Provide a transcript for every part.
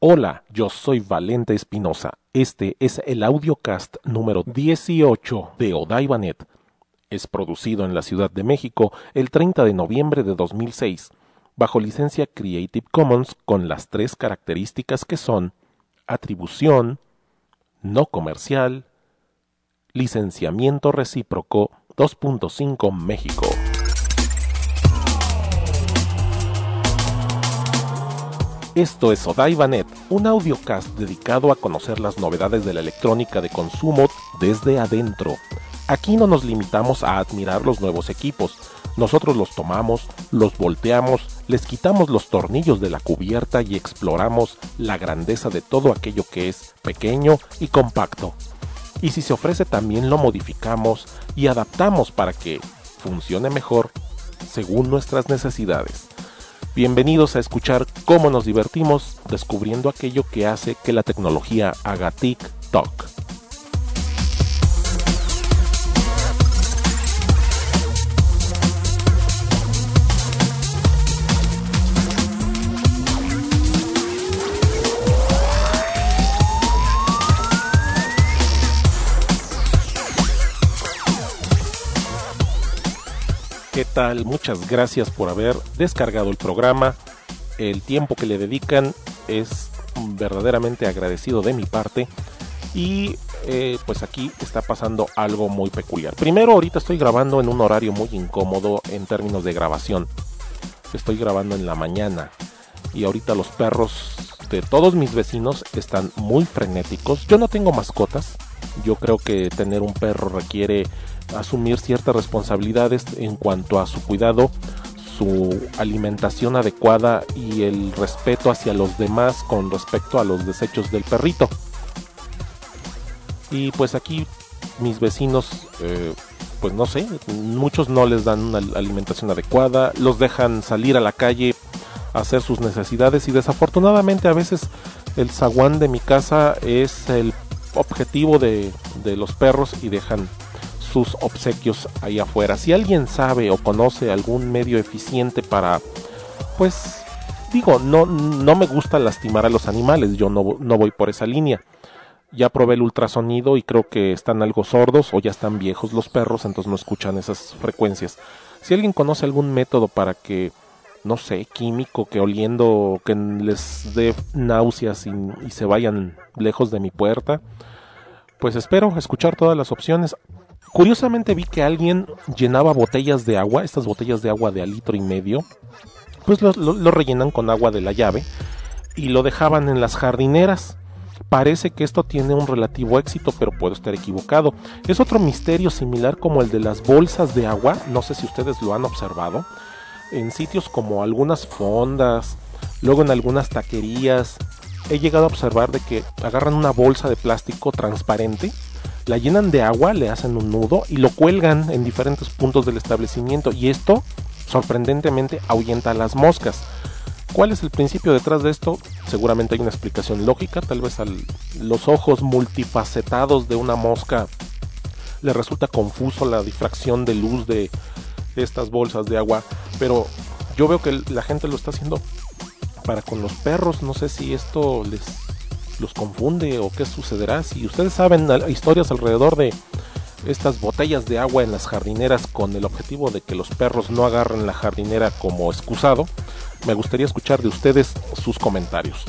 Hola, yo soy Valente Espinosa. Este es el audiocast número 18 de Odaibanet. Es producido en la Ciudad de México el 30 de noviembre de 2006, bajo licencia Creative Commons con las 3 características que son atribución, no comercial, licenciamiento recíproco 2.5 México. Esto es Odaibanet, un audiocast dedicado a conocer las novedades de la electrónica de consumo desde adentro. Aquí no nos limitamos a admirar los nuevos equipos. Nosotros los tomamos, los volteamos, les quitamos los tornillos de la cubierta y exploramos la grandeza de todo aquello que es pequeño y compacto. Y si se ofrece también lo modificamos y adaptamos para que funcione mejor según nuestras necesidades. Bienvenidos a escuchar cómo nos divertimos descubriendo aquello que hace que la tecnología haga tic-toc. ¿Qué tal? Muchas gracias por haber descargado el programa. El tiempo que le dedican es verdaderamente agradecido de mi parte. Y pues aquí está pasando algo muy peculiar. Primero, ahorita estoy grabando en un horario muy incómodo en términos de grabación. Estoy grabando en la mañana. Y ahorita los perros de todos mis vecinos están muy frenéticos. Yo no tengo mascotas. Yo creo que tener un perro requiere asumir ciertas responsabilidades en cuanto a su cuidado, su alimentación adecuada y el respeto hacia los demás con respecto a los desechos del perrito. Y pues aquí mis vecinos, pues no sé, muchos no les dan una alimentación adecuada, los dejan salir a la calle a hacer sus necesidades y desafortunadamente a veces el zaguán de mi casa es el objetivo de los perros y dejan sus obsequios ahí afuera. Si alguien sabe o conoce algún medio eficiente para, pues digo, no me gusta lastimar a los animales, yo no voy por esa línea. Ya probé el ultrasonido y creo que están algo sordos o ya están viejos los perros, entonces no escuchan esas frecuencias. Si alguien conoce algún método para que, no sé, químico, que oliendo, que les dé náuseas y se vayan lejos de mi puerta, pues espero escuchar todas las opciones. Curiosamente vi que alguien llenaba botellas de agua, estas botellas de agua de 1,5 litros, pues lo rellenan con agua de la llave y lo dejaban en las jardineras. Parece que esto tiene un relativo éxito, pero puedo estar equivocado. Es otro misterio similar como el de las bolsas de agua, no sé si ustedes lo han observado, en sitios como algunas fondas, luego en algunas taquerías. He llegado a observar de que agarran una bolsa de plástico transparente, la llenan de agua, le hacen un nudo y lo cuelgan en diferentes puntos del establecimiento y esto, sorprendentemente, ahuyenta a las moscas. ¿Cuál es el principio detrás de esto? Seguramente hay una explicación lógica, tal vez a los ojos multifacetados de una mosca le resulta confuso la difracción de luz de estas bolsas de agua, pero yo veo que la gente lo está haciendo para con los perros. No sé si esto los confunde o qué sucederá. Si ustedes saben historias alrededor de estas botellas de agua en las jardineras con el objetivo de que los perros no agarren la jardinera como excusado, me gustaría escuchar de ustedes sus comentarios.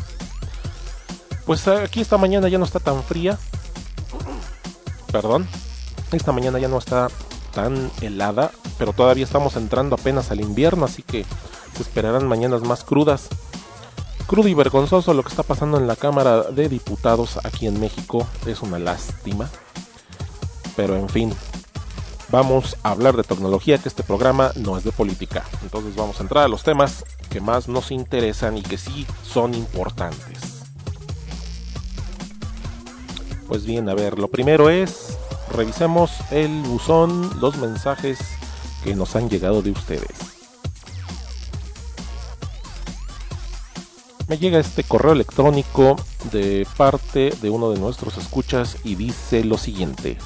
Pues aquí esta mañana ya no está tan fría. Esta mañana ya no está tan helada, pero todavía estamos entrando apenas al invierno, así que se esperarán mañanas más crudas. Crudo y vergonzoso lo que está pasando en la Cámara de Diputados aquí en México, es una lástima. Pero en fin, vamos a hablar de tecnología, que este programa no es de política. Entonces vamos a entrar a los temas que más nos interesan y que sí son importantes. Pues bien, a ver, lo primero es, revisemos el buzón, los mensajes que nos han llegado de ustedes. Me llega este correo electrónico de parte de uno de nuestros escuchas y dice lo siguiente.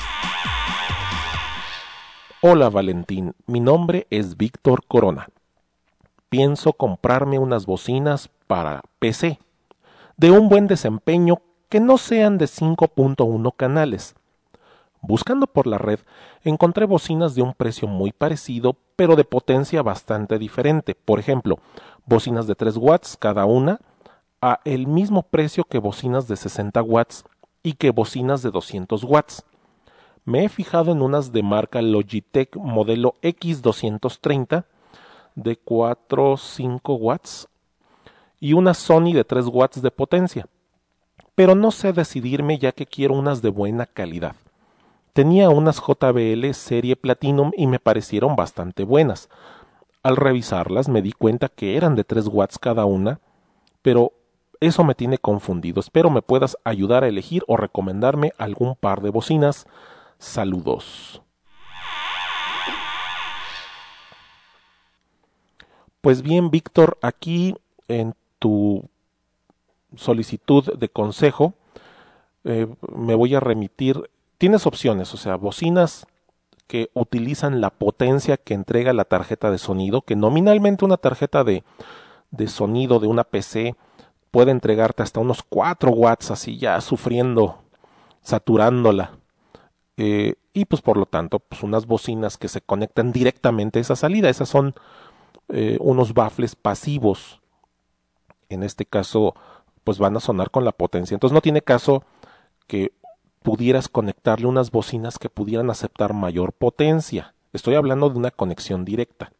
Hola Valentín, mi nombre es Víctor Corona. Pienso comprarme unas bocinas para PC. de un buen desempeño que no sean de 5.1 canales. Buscando por la red, encontré bocinas de un precio muy parecido, pero de potencia bastante diferente. Por ejemplo, bocinas de 3 watts cada una, a el mismo precio que bocinas de 60 watts y que bocinas de 200 watts. Me he fijado en unas de marca Logitech modelo X230 de 4-5 watts y una Sony de 3 watts de potencia, pero no sé decidirme ya que quiero unas de buena calidad. Tenía unas JBL serie Platinum y me parecieron bastante buenas. Al revisarlas me di cuenta que eran de 3 watts cada una, pero eso me tiene confundido. Espero me puedas ayudar a elegir o recomendarme algún par de bocinas. Saludos. Pues bien, Víctor, aquí en tu solicitud de consejo me voy a remitir. Tienes opciones, o sea, bocinas que utilizan la potencia que entrega la tarjeta de sonido, que nominalmente una tarjeta de sonido de una PC puede entregarte hasta unos 4 watts, así ya sufriendo, saturándola. Y pues por lo tanto, pues unas bocinas que se conectan directamente a esa salida. Esas son unos baffles pasivos. En este caso, pues van a sonar con la potencia. Entonces no tiene caso que pudieras conectarle unas bocinas que pudieran aceptar mayor potencia. Estoy hablando de una conexión directa.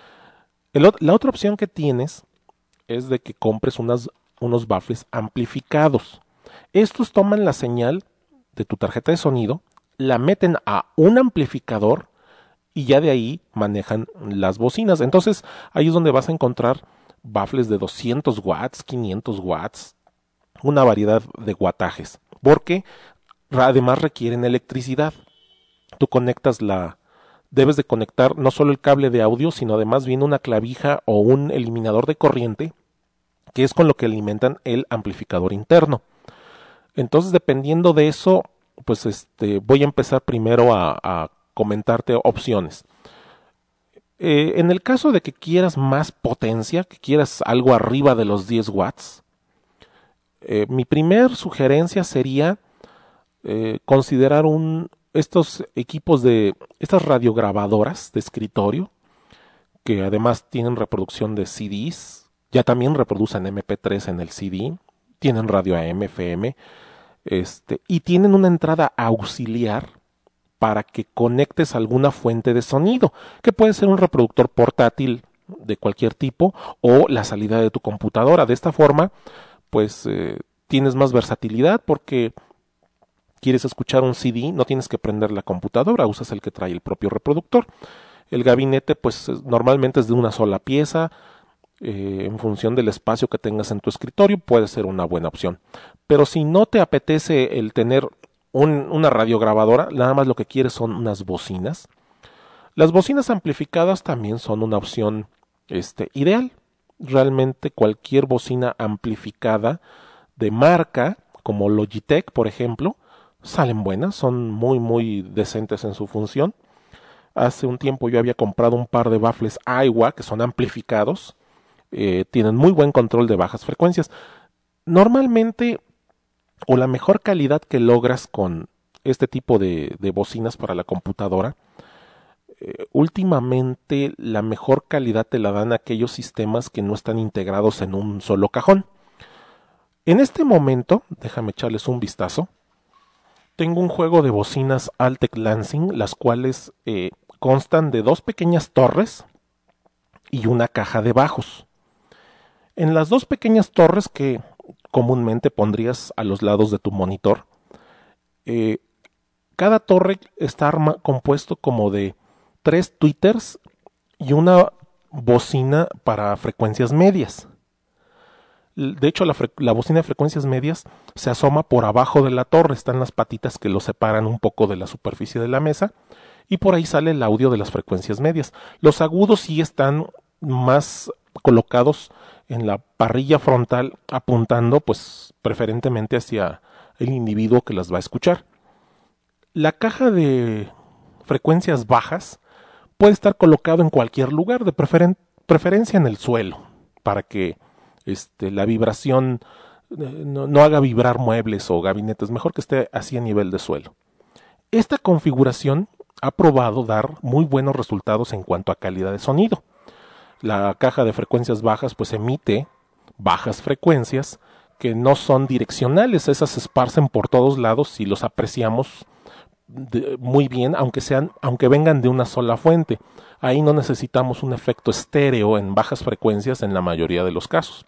La otra opción que tienes es de que compres unos baffles amplificados. Estos toman la señal de tu tarjeta de sonido, la meten a un amplificador y ya de ahí manejan las bocinas. Entonces ahí es donde vas a encontrar baffles de 200 watts, 500 watts, una variedad de wattajes, porque además requieren electricidad. Tú debes de conectar no solo el cable de audio, sino además viene una clavija o un eliminador de corriente, que es con lo que alimentan el amplificador interno. Entonces, dependiendo de eso, pues voy a empezar primero a comentarte opciones. En el caso de que quieras más potencia, que quieras algo arriba de los 10 watts, mi primer sugerencia sería considerar estos equipos estas radiograbadoras de escritorio, que además tienen reproducción de CDs, ya también reproducen MP3 en el CD, tienen radio AM, FM, y tienen una entrada auxiliar para que conectes alguna fuente de sonido, que puede ser un reproductor portátil de cualquier tipo o la salida de tu computadora. De esta forma, pues tienes más versatilidad porque quieres escuchar un CD, no tienes que prender la computadora, usas el que trae el propio reproductor. El gabinete, pues normalmente es de una sola pieza, en función del espacio que tengas en tu escritorio, puede ser una buena opción. Pero si no te apetece el tener una radiograbadora, nada más lo que quieres son unas bocinas. Las bocinas amplificadas también son una opción ideal. Realmente cualquier bocina amplificada de marca, como Logitech, por ejemplo, salen buenas, son muy muy decentes en su función. Hace un tiempo yo había comprado un par de baffles Aiwa que son amplificados, tienen muy buen control de bajas frecuencias. Normalmente, o la mejor calidad que logras con este tipo de bocinas para la computadora, últimamente la mejor calidad te la dan aquellos sistemas que no están integrados en un solo cajón. En este momento, déjame echarles un vistazo. Tengo un juego de bocinas Altec Lansing, las cuales constan de 2 pequeñas torres y una caja de bajos. En las 2 pequeñas torres que comúnmente pondrías a los lados de tu monitor, cada torre está compuesto como de 3 tweeters y una bocina para frecuencias medias. De hecho, la bocina de frecuencias medias se asoma por abajo de la torre, están las patitas que lo separan un poco de la superficie de la mesa, y por ahí sale el audio de las frecuencias medias. Los agudos sí están más colocados en la parrilla frontal, apuntando pues preferentemente hacia el individuo que las va a escuchar. La caja de frecuencias bajas puede estar colocado en cualquier lugar, de preferencia en el suelo, para que la vibración no haga vibrar muebles o gabinetes, mejor que esté así a nivel de suelo. Esta configuración ha probado dar muy buenos resultados en cuanto a calidad de sonido. La caja de frecuencias bajas pues emite bajas frecuencias que no son direccionales, esas se esparcen por todos lados si los apreciamos muy bien, aunque vengan de una sola fuente. Ahí no necesitamos un efecto estéreo en bajas frecuencias en la mayoría de los casos.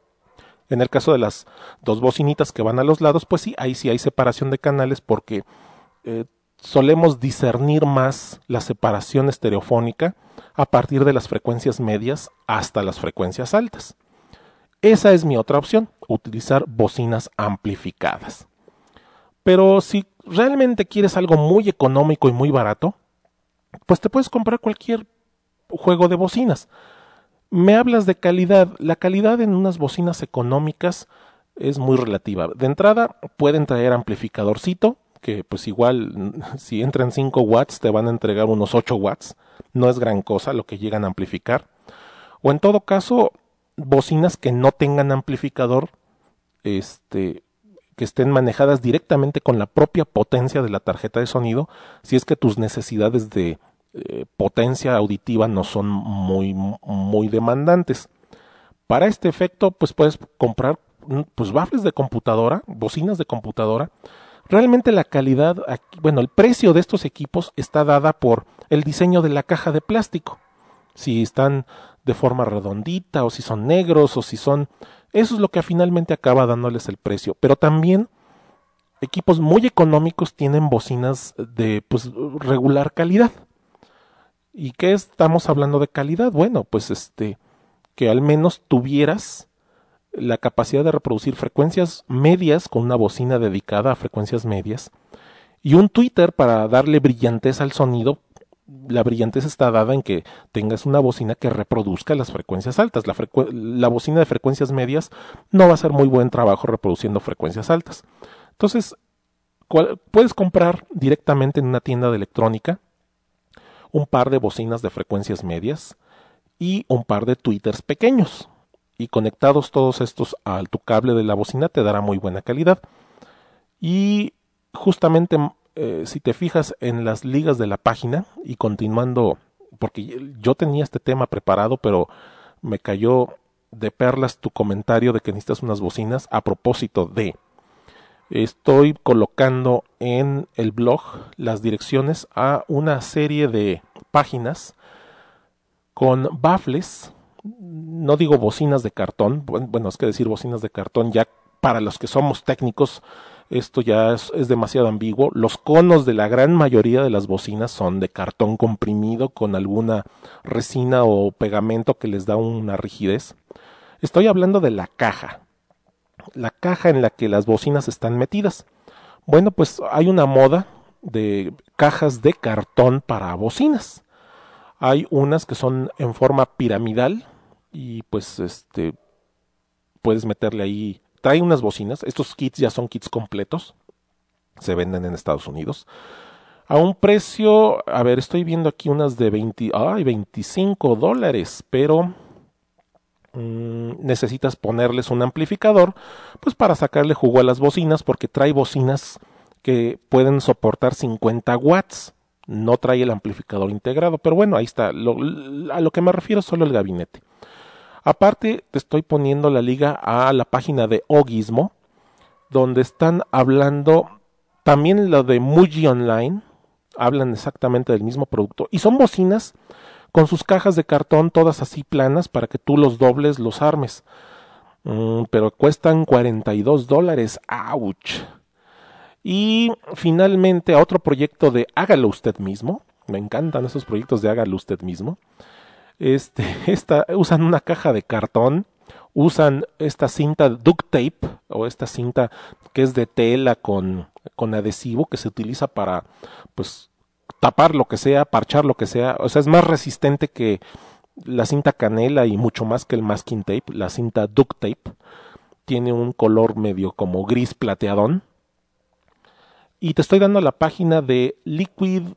En el caso de las dos bocinitas que van a los lados, pues sí hay separación de canales porque solemos discernir más la separación estereofónica a partir de las frecuencias medias hasta las frecuencias altas. Esa es mi otra opción, utilizar bocinas amplificadas. Pero si realmente quieres algo muy económico y muy barato, pues te puedes comprar cualquier juego de bocinas. Me hablas de calidad. La calidad en unas bocinas económicas es muy relativa. De entrada pueden traer amplificadorcito, que pues igual si entran 5 watts te van a entregar unos 8 watts. No es gran cosa lo que llegan a amplificar. O en todo caso, bocinas que no tengan amplificador, que estén manejadas directamente con la propia potencia de la tarjeta de sonido, si es que tus necesidades de potencia auditiva no son muy demandantes. Para este efecto, pues puedes comprar pues baffles de computadora, bocinas de computadora. Realmente la calidad, el precio de estos equipos está dada por el diseño de la caja de plástico. Si están de forma redondita o si son negros o si son... Eso es lo que finalmente acaba dándoles el precio. Pero también equipos muy económicos tienen bocinas de pues regular calidad. ¿Y qué estamos hablando de calidad? Bueno, pues que al menos tuvieras la capacidad de reproducir frecuencias medias con una bocina dedicada a frecuencias medias y un tweeter para darle brillantez al sonido. La brillantez está dada en que tengas una bocina que reproduzca las frecuencias altas. La bocina de frecuencias medias no va a hacer muy buen trabajo reproduciendo frecuencias altas. Entonces, puedes comprar directamente en una tienda de electrónica un par de bocinas de frecuencias medias y un par de tweeters pequeños. Y conectados todos estos a tu cable de la bocina te dará muy buena calidad. Y justamente si te fijas en las ligas de la página y continuando, porque yo tenía este tema preparado, pero me cayó de perlas tu comentario de que necesitas unas bocinas a propósito de... Estoy colocando en el blog las direcciones a una serie de páginas con baffles. No digo bocinas de cartón, bueno, es que decir bocinas de cartón ya para los que somos técnicos, esto ya es demasiado ambiguo. Los conos de la gran mayoría de las bocinas son de cartón comprimido con alguna resina o pegamento que les da una rigidez. Estoy hablando de la caja en la que las bocinas están metidas. Bueno, pues hay una moda de cajas de cartón para bocinas. Hay unas que son en forma piramidal y pues puedes meterle ahí, trae unas bocinas, estos kits ya son kits completos, se venden en Estados Unidos, a un precio, estoy viendo aquí unas de $25, pero necesitas ponerles un amplificador, pues para sacarle jugo a las bocinas, porque trae bocinas que pueden soportar 50 watts, no trae el amplificador integrado, pero bueno, ahí está, a lo que me refiero es solo el gabinete. Aparte, te estoy poniendo la liga a la página de Ogismo, donde están hablando también lo de Muji Online, hablan exactamente del mismo producto, y son bocinas con sus cajas de cartón todas así planas para que tú los dobles, los armes. Pero cuestan $42, ¡ouch! Y finalmente a otro proyecto de hágalo usted mismo, me encantan esos proyectos de hágalo usted mismo. Usan una caja de cartón, usan esta cinta duct tape o esta cinta que es de tela con adhesivo que se utiliza para pues tapar lo que sea, parchar lo que sea, o sea es más resistente que la cinta canela y mucho más que el masking tape. La cinta duct tape tiene un color medio como gris plateadón. Y te estoy dando la página de Liquid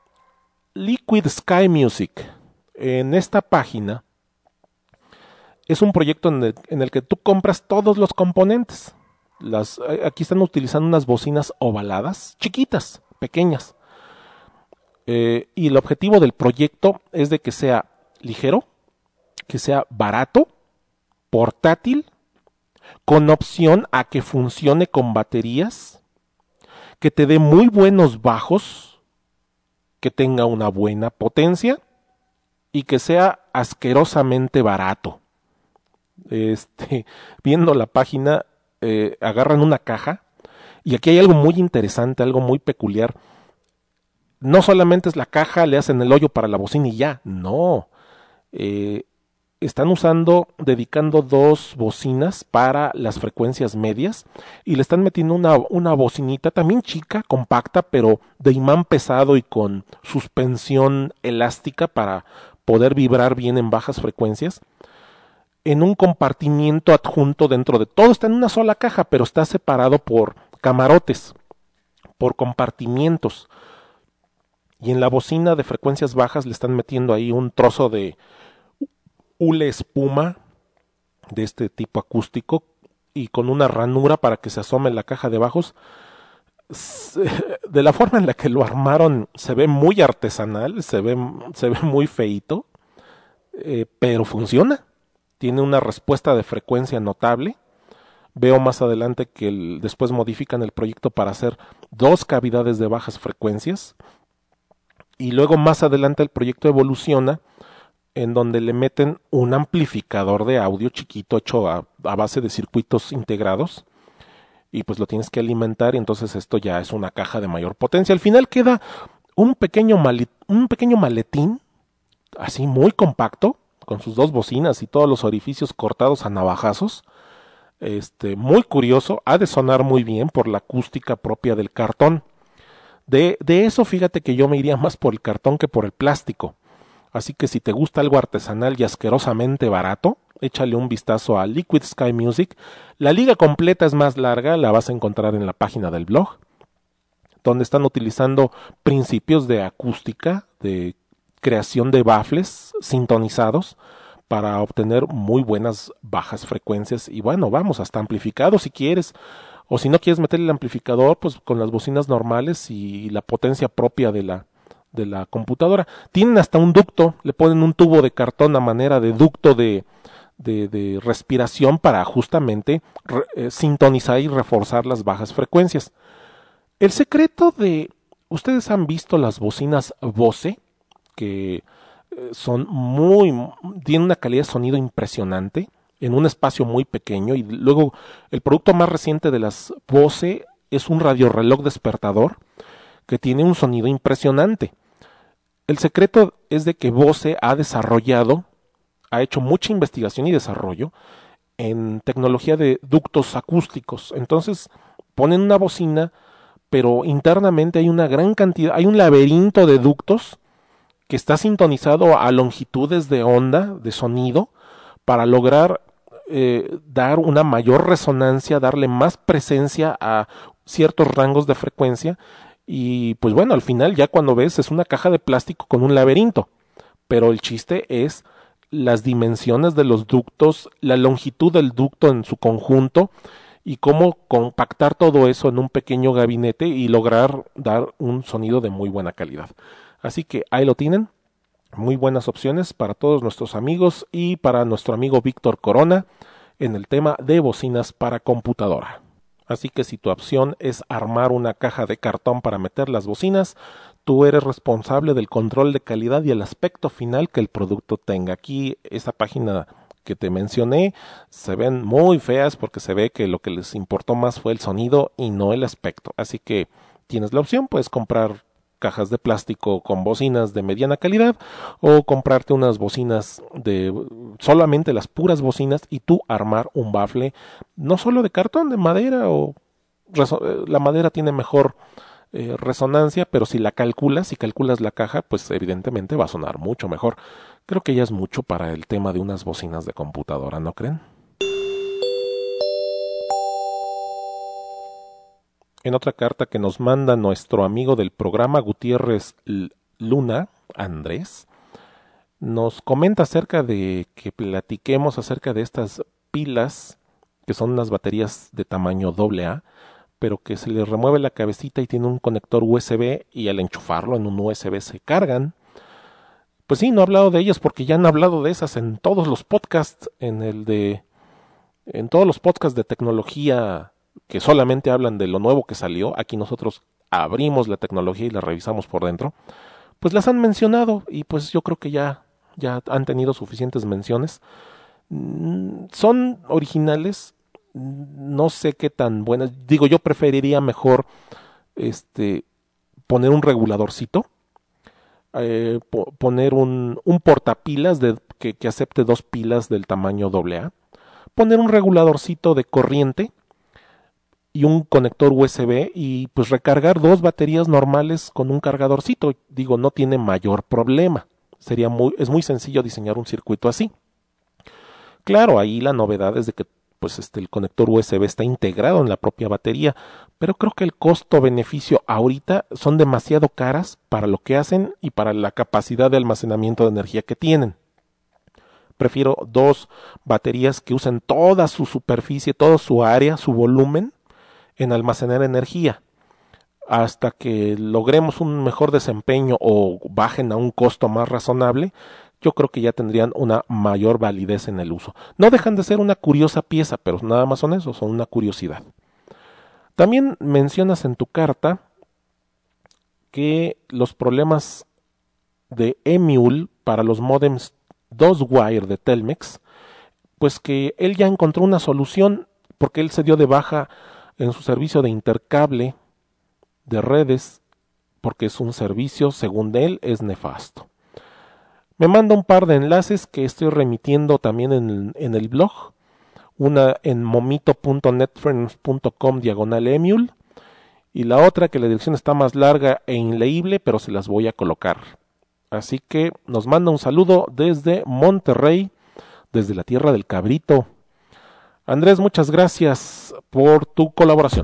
Sky Music. En esta página es un proyecto en el que tú compras todos los componentes. Aquí están utilizando unas bocinas ovaladas, chiquitas, pequeñas. Y el objetivo del proyecto es de que sea ligero, que sea barato, portátil, con opción a que funcione con baterías, que te dé muy buenos bajos, que tenga una buena potencia y que sea asquerosamente barato. Viendo la página, agarran una caja y aquí hay algo muy interesante, algo muy peculiar. No solamente es la caja, le hacen el hoyo para la bocina y ya, no. Están dedicando 2 bocinas para las frecuencias medias y le están metiendo una bocinita también chica, compacta, pero de imán pesado y con suspensión elástica para poder vibrar bien en bajas frecuencias, en un compartimiento adjunto dentro de todo. Está en una sola caja, pero está separado por camarotes, por compartimientos. Y en la bocina de frecuencias bajas le están metiendo ahí un trozo de hule espuma de este tipo acústico y con una ranura para que se asome la caja de bajos. De la forma en la que lo armaron se ve muy artesanal, se ve muy feito, pero funciona. Tiene una respuesta de frecuencia notable. Veo más adelante que después modifican el proyecto para hacer 2 cavidades de bajas frecuencias. Y luego más adelante el proyecto evoluciona en donde le meten un amplificador de audio chiquito hecho a base de circuitos integrados. Y pues lo tienes que alimentar y entonces esto ya es una caja de mayor potencia. Al final queda un pequeño maletín, así muy compacto, con sus 2 bocinas y todos los orificios cortados a navajazos. Muy curioso, ha de sonar muy bien por la acústica propia del cartón. De eso fíjate que yo me iría más por el cartón que por el plástico. Así que si te gusta algo artesanal y asquerosamente barato, échale un vistazo a Liquid Sky Music. La liga completa es más larga, la vas a encontrar en la página del blog, donde están utilizando principios de acústica, de creación de baffles sintonizados para obtener muy buenas bajas frecuencias y bueno, vamos, hasta amplificado si quieres, o si no quieres meter el amplificador, pues con las bocinas normales y la potencia propia de la computadora. Tienen hasta un ducto, le ponen un tubo de cartón a manera de ducto de respiración para justamente sintonizar y reforzar las bajas frecuencias. El secreto ustedes han visto las bocinas Bose, que tienen una calidad de sonido impresionante en un espacio muy pequeño, y luego el producto más reciente de las Bose es un radiorreloj despertador que tiene un sonido impresionante. El secreto es de que Bose ha hecho mucha investigación y desarrollo en tecnología de ductos acústicos. Entonces ponen una bocina, pero internamente hay una gran cantidad, hay un laberinto de ductos que está sintonizado a longitudes de onda, de sonido, para lograr dar una mayor resonancia, darle más presencia a ciertos rangos de frecuencia. Y pues bueno, al final ya cuando ves es una caja de plástico con un laberinto, pero el chiste es las dimensiones de los ductos, la longitud del ducto en su conjunto y cómo compactar todo eso en un pequeño gabinete y lograr dar un sonido de muy buena calidad. Así que ahí lo tienen, muy buenas opciones para todos nuestros amigos y para nuestro amigo Víctor Corona en el tema de bocinas para computadora. Así que si tu opción es armar una caja de cartón para meter las bocinas, tú eres responsable del control de calidad y el aspecto final que el producto tenga. Aquí esa página que te mencioné se ven muy feas porque se ve que lo que les importó más fue el sonido y no el aspecto. Así que tienes la opción, puedes comprar cajas de plástico con bocinas de mediana calidad o comprarte unas bocinas de solamente las puras bocinas y tú armar un bafle no solo de cartón, de madera la madera tiene mejor resonancia, pero si calculas la caja, pues evidentemente va a sonar mucho mejor. Creo que ya es mucho para el tema de unas bocinas de computadora, ¿no creen? En otra carta que nos manda nuestro amigo del programa Gutiérrez Luna, Andrés, nos comenta acerca de que platiquemos acerca de estas pilas que son unas baterías de tamaño AA, pero que se les remueve la cabecita y tiene un conector USB y al enchufarlo en un USB se cargan. Pues sí, no he hablado de ellas porque ya han hablado de esas en todos los podcasts, en todos los podcasts de tecnología que solamente hablan de lo nuevo que salió. Aquí nosotros abrimos la tecnología y la revisamos por dentro. Pues las han mencionado y pues yo creo que ya han tenido suficientes menciones. Son originales, no sé qué tan buenas. Digo, yo preferiría mejor poner un reguladorcito, poner un portapilas que acepte 2 pilas del tamaño AA, poner un reguladorcito de corriente y un conector USB y pues recargar 2 baterías normales con un cargadorcito. Digo, no tiene mayor problema. Es muy sencillo diseñar un circuito así. Claro, ahí la novedad es de que pues el conector USB está integrado en la propia batería, pero creo que el costo-beneficio ahorita son demasiado caras para lo que hacen y para la capacidad de almacenamiento de energía que tienen. Prefiero 2 baterías que usen toda su superficie, toda su área, su volumen en almacenar energía. Hasta que logremos un mejor desempeño o bajen a un costo más razonable, yo creo que ya tendrían una mayor validez en el uso. No dejan de ser una curiosa pieza, pero nada más son eso, son una curiosidad. También mencionas en tu carta que los problemas de Emule para los modems 2-wire de Telmex, pues que él ya encontró una solución porque él se dio de baja en su servicio de intercable de redes porque es un servicio, según él, es nefasto. Me manda un par de enlaces que estoy remitiendo también en el blog, una en momito.netfriends.com/Emule y la otra que la dirección está más larga e inleíble, pero se las voy a colocar. Así que nos manda un saludo desde Monterrey, desde la tierra del cabrito. Andrés, muchas gracias por tu colaboración.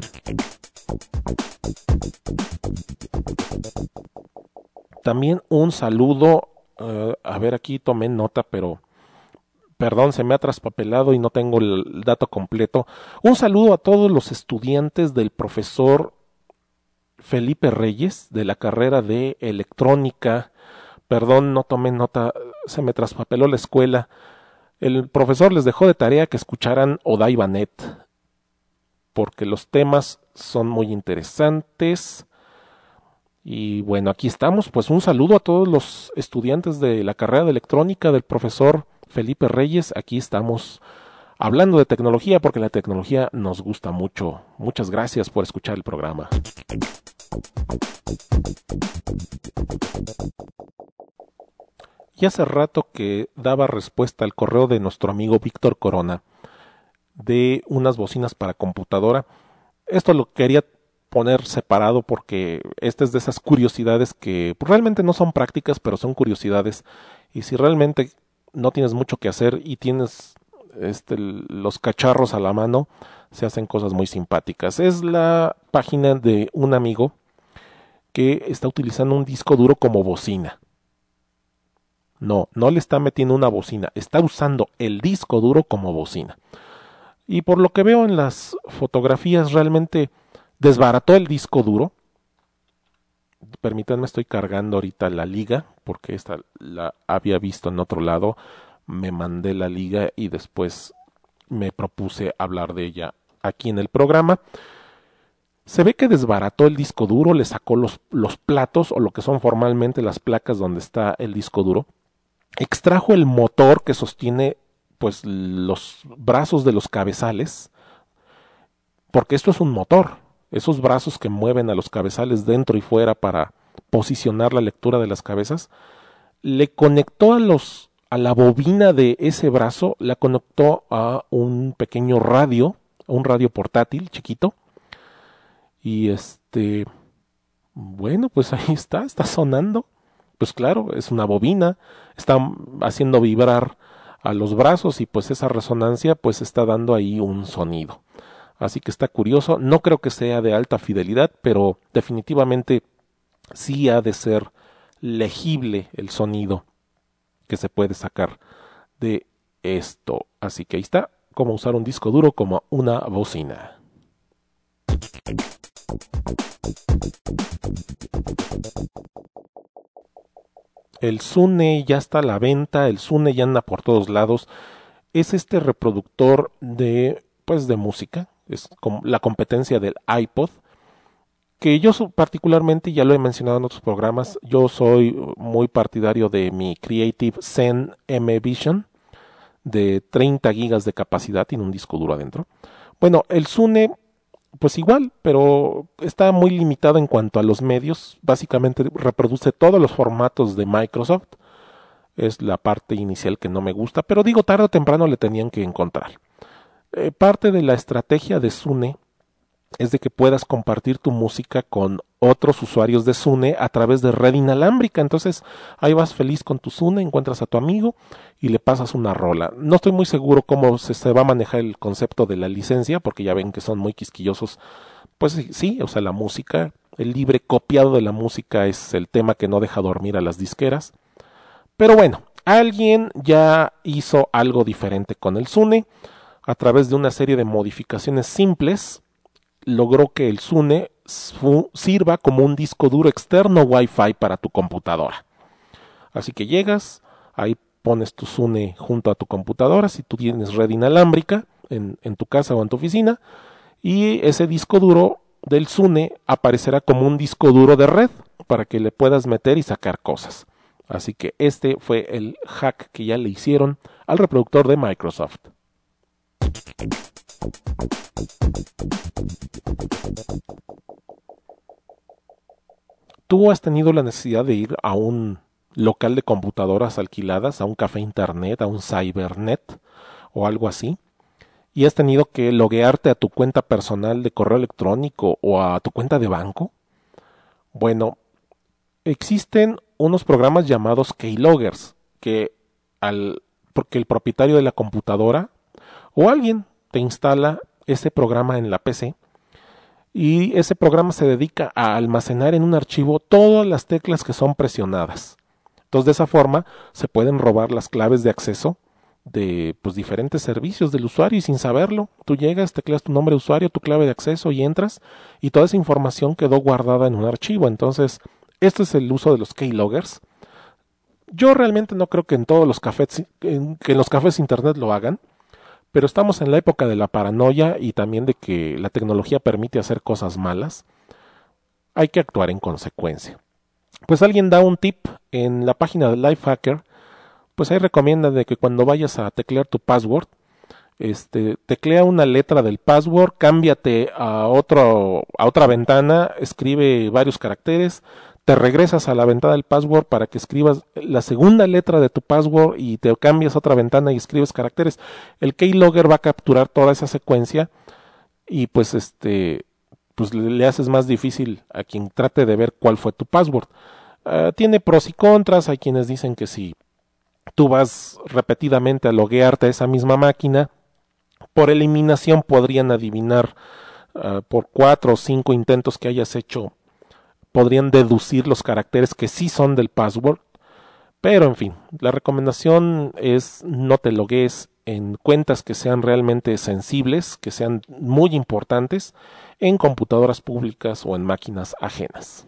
También un saludo, a ver, aquí tomé nota, pero perdón, se me ha traspapelado y no tengo el dato completo. Un saludo a todos los estudiantes del profesor Felipe Reyes de la carrera de electrónica. Perdón, no tomé nota, se me traspapeló la escuela. El profesor les dejó de tarea que escucharan Odaibanet, porque los temas son muy interesantes. Y bueno, aquí estamos, pues un saludo a todos los estudiantes de la carrera de electrónica del profesor Felipe Reyes. Aquí estamos hablando de tecnología porque la tecnología nos gusta mucho. Muchas gracias por escuchar el programa. Y hace rato que daba respuesta al correo de nuestro amigo Víctor Corona de unas bocinas para computadora. Esto lo quería poner separado porque esta es de esas curiosidades que realmente no son prácticas, pero son curiosidades. Y si realmente no tienes mucho que hacer y tienes los cacharros a la mano, se hacen cosas muy simpáticas. Es la página de un amigo que está utilizando un disco duro como bocina. No le está metiendo una bocina, está usando el disco duro como bocina. Y por lo que veo en las fotografías, realmente desbarató el disco duro. Permítanme, estoy cargando ahorita la liga, porque esta la había visto en otro lado. Me mandé la liga y después me propuse hablar de ella aquí en el programa. Se ve que desbarató el disco duro, le sacó los platos o lo que son formalmente las placas donde está el disco duro. Extrajo el motor que sostiene pues los brazos de los cabezales, porque esto es un motor. Esos brazos que mueven a los cabezales dentro y fuera para posicionar la lectura de las cabezas, le conectó a la bobina de ese brazo, la conectó a un pequeño radio, un radio portátil chiquito, y bueno, pues ahí está sonando. Pues claro, es una bobina, está haciendo vibrar a los brazos y pues esa resonancia pues está dando ahí un sonido. Así que está curioso, no creo que sea de alta fidelidad, pero definitivamente sí ha de ser legible el sonido que se puede sacar de esto. Así que ahí está, cómo usar un disco duro como una bocina. El Zune ya está a la venta, el Zune ya anda por todos lados. Es este reproductor de música, es como la competencia del iPod, que yo particularmente, ya lo he mencionado en otros programas, yo soy muy partidario de mi Creative Zen M Vision de 30 gigas de capacidad, tiene un disco duro adentro. Bueno, el Zune pues igual, pero está muy limitado en cuanto a los medios. Básicamente reproduce todos los formatos de Microsoft. Es la parte inicial que no me gusta, pero digo, tarde o temprano le tenían que encontrar. Parte de la estrategia de Zune es de que puedas compartir tu música con otros usuarios de Zune a través de red inalámbrica. Entonces ahí vas feliz con tu Zune, encuentras a tu amigo y le pasas una rola. No estoy muy seguro cómo se va a manejar el concepto de la licencia, porque ya ven que son muy quisquillosos. Pues sí, o sea, la música, el libre copiado de la música es el tema que no deja dormir a las disqueras. Pero bueno, alguien ya hizo algo diferente con el Zune. A través de una serie de modificaciones simples, logró que el Zune sirva como un disco duro externo Wi-Fi para tu computadora. Así que llegas, ahí pones tu Zune junto a tu computadora, si tú tienes red inalámbrica en tu casa o en tu oficina, y ese disco duro del Zune aparecerá como un disco duro de red para que le puedas meter y sacar cosas. Así que este fue el hack que ya le hicieron al reproductor de Microsoft. ¿Tú has tenido la necesidad de ir a un local de computadoras alquiladas, a un café internet, a un cybernet o algo así? ¿Y has tenido que loguearte a tu cuenta personal de correo electrónico o a tu cuenta de banco? Bueno, existen unos programas llamados Keyloggers porque el propietario de la computadora o alguien te instala ese programa en la PC y ese programa se dedica a almacenar en un archivo todas las teclas que son presionadas. Entonces de esa forma se pueden robar las claves de acceso de diferentes servicios del usuario y sin saberlo, tú llegas, tecleas tu nombre de usuario, tu clave de acceso y entras y toda esa información quedó guardada en un archivo. Entonces este es el uso de los keyloggers. Yo realmente no creo que en todos los cafés, que en los cafés internet lo hagan, pero estamos en la época de la paranoia y también de que la tecnología permite hacer cosas malas. Hay que actuar en consecuencia. Pues alguien da un tip en la página de Lifehacker, pues ahí recomienda de que cuando vayas a teclear tu password, teclea una letra del password, cámbiate a otra ventana, escribe varios caracteres, te regresas a la ventana del password para que escribas la segunda letra de tu password y te cambias a otra ventana y escribes caracteres. El keylogger va a capturar toda esa secuencia y pues le haces más difícil a quien trate de ver cuál fue tu password. Tiene pros y contras, hay quienes dicen que si tú vas repetidamente a loguearte a esa misma máquina, por eliminación podrían adivinar por 4 o 5 intentos que hayas hecho, podrían deducir los caracteres que sí son del password, pero en fin, la recomendación es no te loguees en cuentas que sean realmente sensibles, que sean muy importantes, en computadoras públicas o en máquinas ajenas.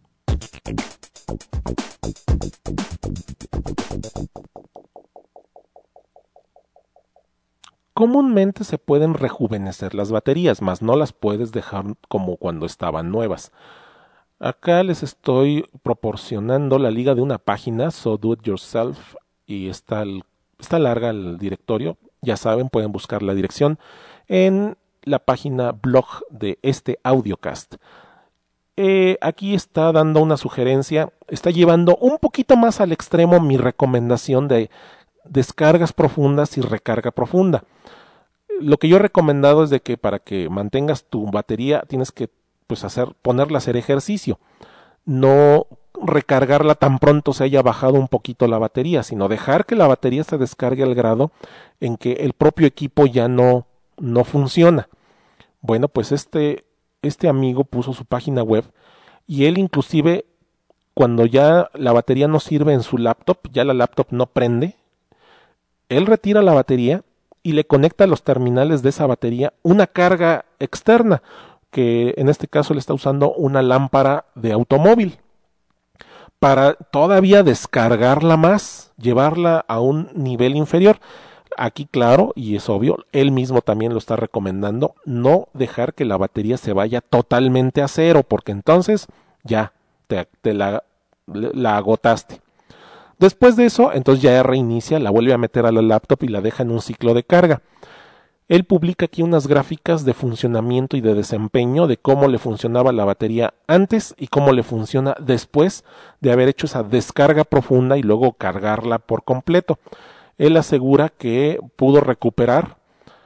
Comúnmente se pueden rejuvenecer las baterías, mas no las puedes dejar como cuando estaban nuevas. Acá les estoy proporcionando la liga de una página, So Do It Yourself, y está larga el directorio. Ya saben, pueden buscar la dirección en la página blog de este audiocast. Aquí está dando una sugerencia, está llevando un poquito más al extremo mi recomendación de descargas profundas y recarga profunda. Lo que yo he recomendado es de que para que mantengas tu batería tienes que ponerla a hacer ejercicio, no recargarla tan pronto se haya bajado un poquito la batería, sino dejar que la batería se descargue al grado en que el propio equipo ya no funciona. Bueno, pues este amigo puso su página web y él inclusive cuando ya la batería no sirve en su laptop, ya la laptop no prende, él retira la batería y le conecta a los terminales de esa batería una carga externa, que en este caso le está usando una lámpara de automóvil, para todavía descargarla más, llevarla a un nivel inferior. Aquí, claro, y es obvio, él mismo también lo está recomendando, no dejar que la batería se vaya totalmente a cero, porque entonces ya te la agotaste. Después de eso, entonces ya reinicia, la vuelve a meter a la laptop y la deja en un ciclo de carga. Él publica aquí unas gráficas de funcionamiento y de desempeño de cómo le funcionaba la batería antes y cómo le funciona después de haber hecho esa descarga profunda y luego cargarla por completo. Él asegura que pudo recuperar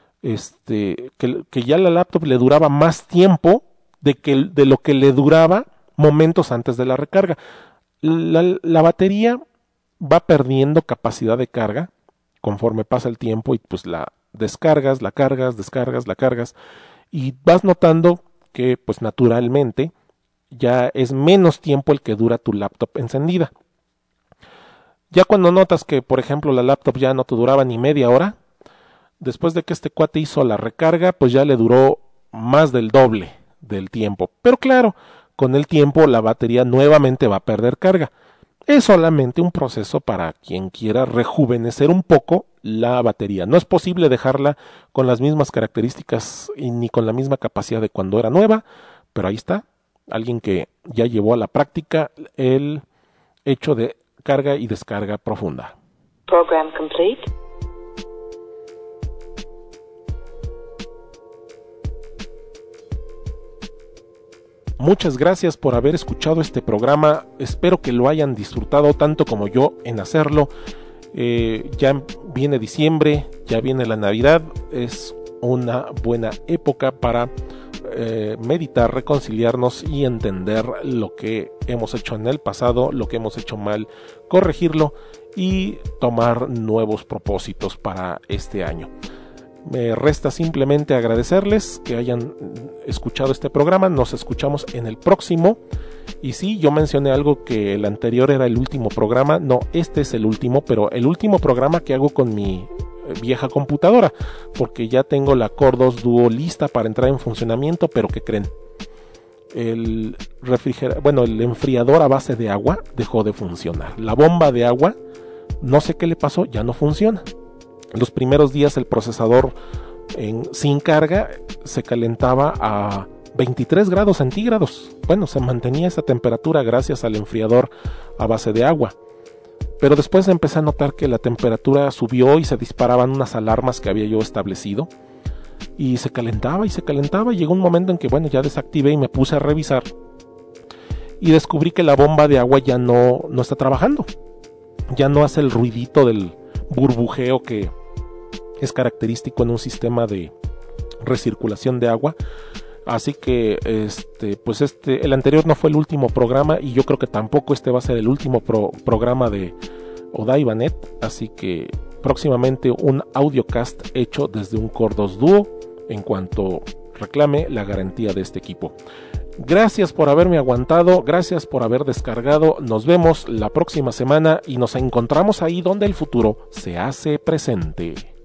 que ya la laptop le duraba más tiempo de lo que le duraba momentos antes de la recarga. La batería va perdiendo capacidad de carga conforme pasa el tiempo y pues la descargas, la cargas, descargas, la cargas y vas notando que pues naturalmente ya es menos tiempo el que dura tu laptop encendida. Ya cuando notas que por ejemplo la laptop ya no te duraba ni media hora, después de que este cuate hizo la recarga pues ya le duró más del doble del tiempo, pero claro, con el tiempo la batería nuevamente va a perder carga. Es solamente un proceso para quien quiera rejuvenecer un poco la batería. No es posible dejarla con las mismas características y ni con la misma capacidad de cuando era nueva, pero ahí está, alguien que ya llevó a la práctica el hecho de carga y descarga profunda. Program complete. Muchas gracias por haber escuchado este programa, espero que lo hayan disfrutado tanto como yo en hacerlo. Ya viene diciembre, ya viene la Navidad, es una buena época para meditar, reconciliarnos y entender lo que hemos hecho en el pasado, lo que hemos hecho mal, corregirlo y tomar nuevos propósitos para este año. Me resta simplemente agradecerles que hayan escuchado este programa. Nos escuchamos en el próximo. Y sí, yo mencioné algo que el anterior era el último programa. No, este es el último, pero el último programa que hago con mi vieja computadora, porque ya tengo la Core 2 Duo lista para entrar en funcionamiento, pero ¿qué creen? El enfriador a base de agua dejó de funcionar. La bomba de agua, no sé qué le pasó, ya no funciona. En los primeros días el procesador sin carga se calentaba a 23 grados centígrados. Bueno, se mantenía esa temperatura gracias al enfriador a base de agua. Pero después empecé a notar que la temperatura subió y se disparaban unas alarmas que había yo establecido. Y se calentaba y se calentaba. Llegó un momento en que, ya desactivé y me puse a revisar. Y descubrí que la bomba de agua ya no está trabajando. Ya no hace el ruidito del burbujeo que es característico en un sistema de recirculación de agua. Así que el anterior no fue el último programa y yo creo que tampoco este va a ser el último programa de Odaibanet. Así que próximamente un audiocast hecho desde un Core 2 Duo en cuanto reclame la garantía de este equipo. Gracias por haberme aguantado, gracias por haber descargado. Nos vemos la próxima semana y nos encontramos ahí donde el futuro se hace presente.